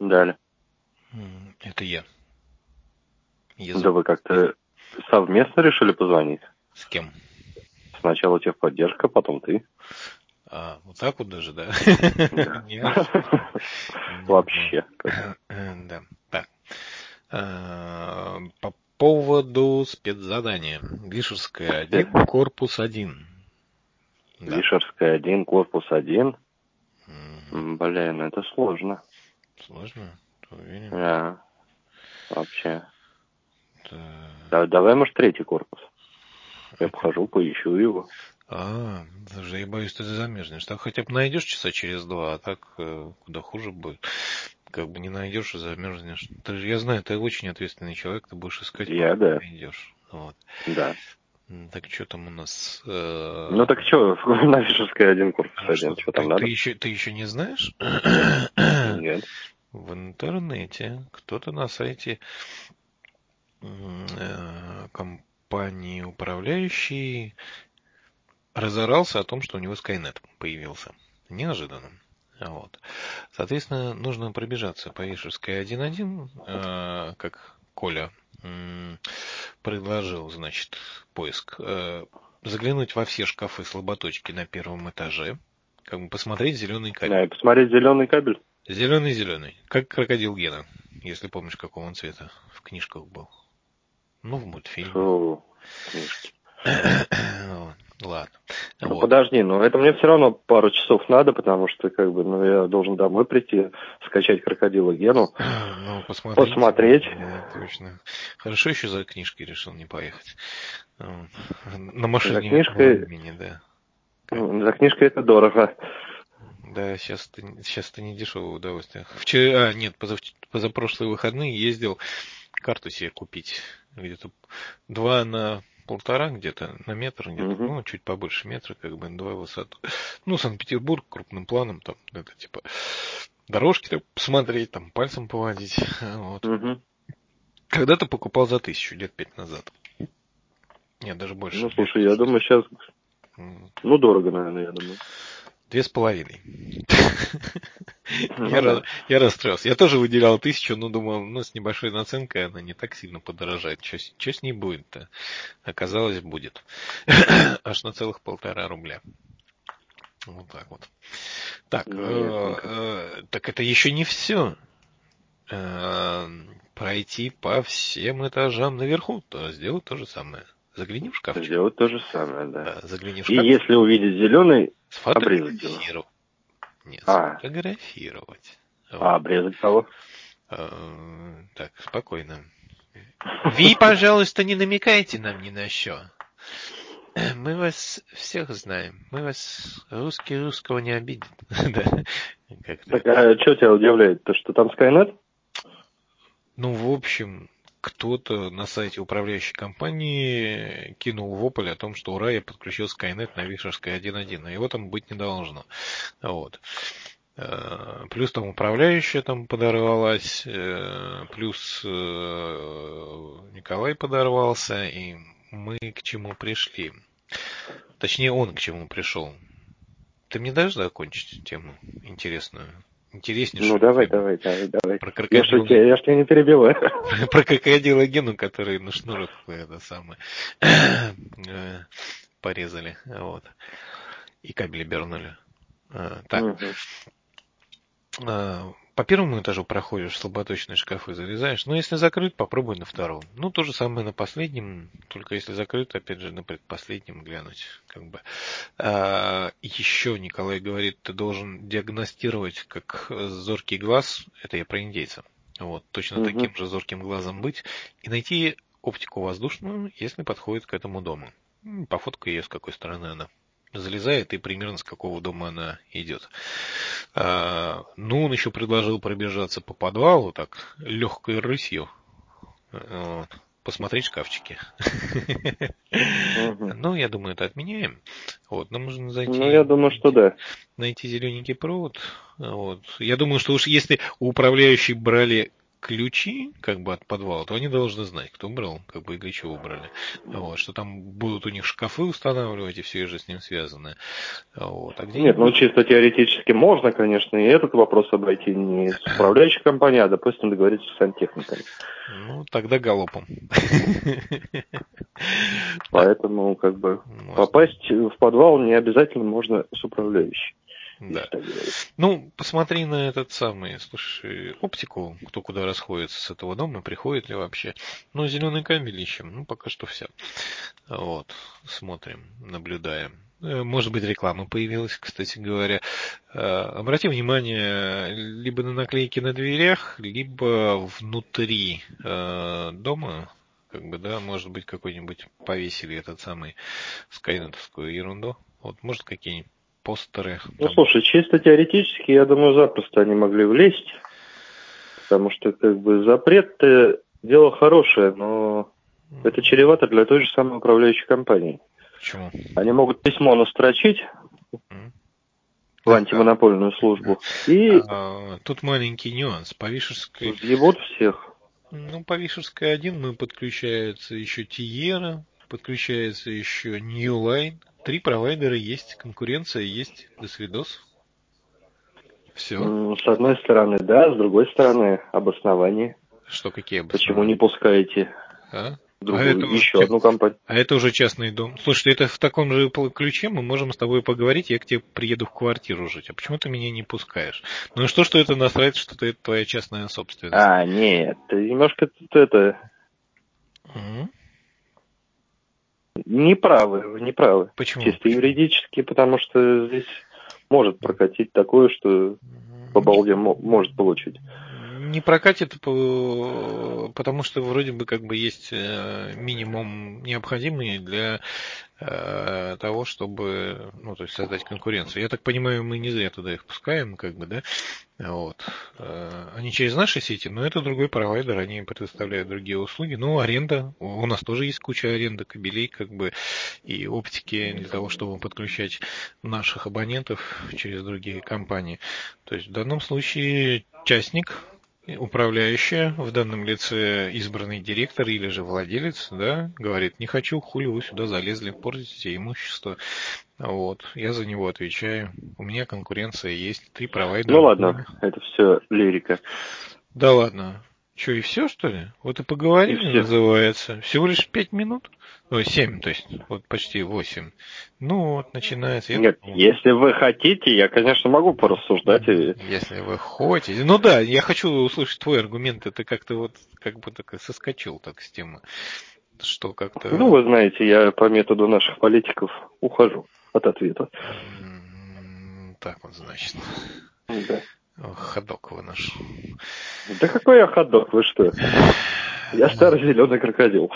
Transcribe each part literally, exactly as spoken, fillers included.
Далее. Это я. я Да вы как-то совместно решили позвонить? С кем? Сначала техподдержка, потом ты. А, вот так вот даже, да? Вообще. Да. Так. По поводу спецзадания. Вишерская один, корпус один. Вишерская один, корпус один. Блин, это сложно. Сложно? Ты уверен? Да. Вообще. Да. Да, давай, может, третий корпус. Я похожу, поищу его. А, даже я боюсь, ты замерзнешь. Так хотя бы найдешь часа через два, а так э, куда хуже будет. Как бы не найдешь и замерзнешь. Ты же, я знаю, ты очень ответственный человек, ты будешь искать, я, пока да. не найдешь. Вот. Да. Так что там у нас? Э... Ну так что, на Вишерской один, корпус а один, что, что ты, там надо? Ты еще, ты еще не знаешь? Нет. В интернете кто-то на сайте э, компании управляющей разорался о том, что у него Skynet появился. Неожиданно. Вот. Соответственно, нужно пробежаться по Вишерской один точка один, э, как Коля м, предложил, значит, поиск. Э, заглянуть во все шкафы слаботочки на первом этаже, как бы посмотреть зеленый кабель. Да, и посмотреть зеленый кабель. Зеленый-зеленый, как крокодил Гена, если помнишь, какого он цвета в книжках был. Ну, в мультфильме. Фу, книжки. Ладно. Ну Вот. подожди, но это мне все равно пару часов надо, потому что как бы, ну, я должен домой прийти, скачать крокодила Гену, ну, посмотреть. посмотреть. Да, точно. Хорошо еще за книжкой решил не поехать. На машине За книжкой, времени, да. за книжкой это дорого. Да, сейчас это, сейчас это не дешевое удовольствие. Вчера, а, нет, позав, позапрошлые выходные ездил карту себе купить. Где-то два на полтора, где-то на метр, где-то, Угу. ну, чуть побольше метра, как бы, два высоту. Ну, Санкт-Петербург крупным планом, там, это, типа, дорожки посмотреть, там, пальцем поводить. Вот. Угу. Когда-то покупал за тысячу, лет пять назад. Нет, даже больше. Ну, слушай, я думаю, сейчас, ну, дорого, наверное, я думаю. Две с половиной. Ну, я, да. раз, я расстроился. Я тоже выделял тысячу, но думал, ну, с небольшой наценкой она не так сильно подорожает. Что с ней будет-то? Оказалось, будет. Аж на целых полтора рубля. Вот так вот. Так, э, э, так это еще не все. Э, пройти по всем этажам наверху, то сделать то же самое. Загляни в шкафчик. Сделать то же самое, да. Да, загляни в И шкафчик. если увидеть зеленый, обрезать его. Сфотографировать. Нет, А. сфотографировать. Вот. А обрезать кого? А, так, спокойно. Ви, пожалуйста, не намекайте нам ни на что. Мы вас всех знаем. Мы вас, русский русского не обидит. Так, а что тебя удивляет? То, что там Skynet? Ну, в общем, кто-то на сайте управляющей компании кинул вопль о том, что ура, я подключил Skynet на Вишерской один точка один, а его там быть не должно. Вот. Плюс там управляющая там подорвалась, плюс Николай подорвался, и мы к чему пришли. Точнее, он к чему пришел. Ты мне дашь закончить тему интересную? Интереснейшую. Ну, давай, давай, давай, давай. Про Я же крокодила... тебя, я ж тебя не перебиваю. Про крокодила Гену, который на шнурок это самое порезали. Вот. И кабели бернули. Так. По первому этажу проходишь, слаботочные шкафы залезаешь. Но если закрыт, попробуй на втором. Ну, то же самое на последнем, только если закрыт, опять же, на предпоследнем глянуть. Как бы. А, еще Николай говорит, ты должен диагностировать как зоркий глаз, это я про индейца. Вот, точно Угу. таким же зорким глазом быть и найти оптику воздушную, если подходит к этому дому. Пофоткай ее, с какой стороны она залезает и примерно с какого дома она идет. А, ну, он еще предложил пробежаться по подвалу, так, легкой рысью, вот, посмотреть шкафчики. Угу. Ну, я думаю, это отменяем. Вот, нам нужно зайти... Ну, я думаю, что да. Найти зелененький провод. Вот. Я думаю, что уж если у управляющей брали ключи, как бы от подвала, то они должны знать, кто брал, как бы и для чего убрали. Вот, что там будут у них шкафы устанавливать и все же с ним связанное. Вот, а Нет, ну где-нибудь... чисто теоретически можно, конечно, и этот вопрос обойти не с управляющей компанией, а, допустим, договориться с сантехниками. Ну, тогда галопом. Да, Поэтому, как бы, можно. попасть в подвал не обязательно можно с управляющей. Да. Если так говорить. Ну, посмотри на этот самый, слушай, оптику, кто куда расходится с этого дома, приходит ли вообще. Ну, зеленый кабель ищем, ну, пока что все. Вот, смотрим, наблюдаем. Э, Может быть, реклама появилась, кстати говоря. Э, Обрати внимание либо на наклейки на дверях, либо внутри э, дома, как бы, да, может быть, какой-нибудь повесили этот самый скайнетовскую ерунду. Вот, может, какие-нибудь постеры. Ну, Там. слушай, чисто теоретически, я думаю, запросто они могли влезть, потому что, как бы, запрет дело хорошее, но это чревато для той же самой управляющей компании. Почему? Они могут письмо настрочить М. в антимонопольную службу и А, тут маленький нюанс. По Вишерской, въебут всех. ну, по Вишерской один мы подключается еще Тиера, подключается еще Newline. Три провайдера есть, конкуренция есть. До свидос. Все. М, С одной стороны, да, с другой стороны, обоснование. Что, какие Почему обоснования? не пускаете А? А другую, это уже, еще одну компанию? а это уже частный дом. Слушай, это в таком же ключе мы можем с тобой поговорить, я к тебе приеду в квартиру жить. А почему ты меня не пускаешь? Ну и что, что это насрать, что это твоя частная собственность? А, нет, ты немножко тут это... М? Неправы, вы неправы. Почему? Чисто Почему? юридически, потому что здесь может прокатить такое, что по балде мо- может получить. Не прокатит, по- потому что вроде бы как бы есть э, минимум необходимый для э, того, чтобы, ну, то есть создать конкуренцию. Я так понимаю, мы не зря туда их пускаем, как бы, да? Вот. Э, Они через наши сети, но это другой провайдер, они предоставляют другие услуги. Ну, аренда. У нас тоже есть куча аренды кабелей, как бы, и оптики для того, чтобы подключать наших абонентов через другие компании. То есть в данном случае частник, управляющая, в данном лице избранный директор или же владелец, да, говорит, не хочу, хули вы сюда залезли, портите имущество. Вот, я за него отвечаю. У меня конкуренция есть, три провайдера. Ну ладно, это все лирика. Да ладно. Что, и все, что ли? Вот и И поговорили, все. называется. Всего лишь пять минут? Ой, семь, то есть, вот почти восемь. Ну вот, начинается. Я Нет, такой, если вы хотите, я, конечно, могу порассуждать. И... если вы хотите. Ну да, я хочу услышать твой аргумент. Это как-то вот, как бы так соскочил так с темы. Что как-то... Ну, вы знаете, я по методу наших политиков ухожу от ответа. м, Так вот, значит. Да. Ох, ходок вы наш. Да какой я ходок, вы что? Я старый зеленый крокодил.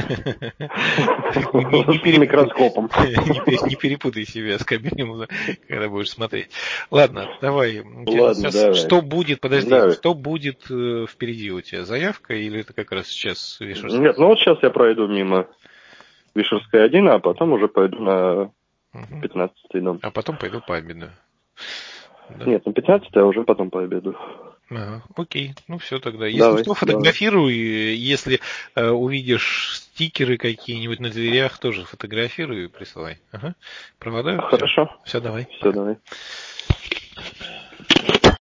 Не, не, не С перепутай, микроскопом. не, пере- не перепутай себя с кабелем, когда будешь смотреть. Ладно, давай. Ладно, Сейчас, давай. что будет, подожди, Давай. что будет э, впереди у тебя? Заявка или это как раз сейчас Вишерская? Нет, ну вот сейчас я пройду мимо Вишерской один, а потом уже пойду на Мгм. пятнадцатый дом. А потом пойду пообедаю. Да. Нет, на пятнадцатый, а уже потом пообеду. Ага, окей, ну все тогда. Если Давай, что, давай. фотографируй. Если э, увидишь стикеры какие-нибудь на дверях, тоже фотографируй и присылай. Ага. Провода? Все. Хорошо. Все, давай. Все, Пока. давай.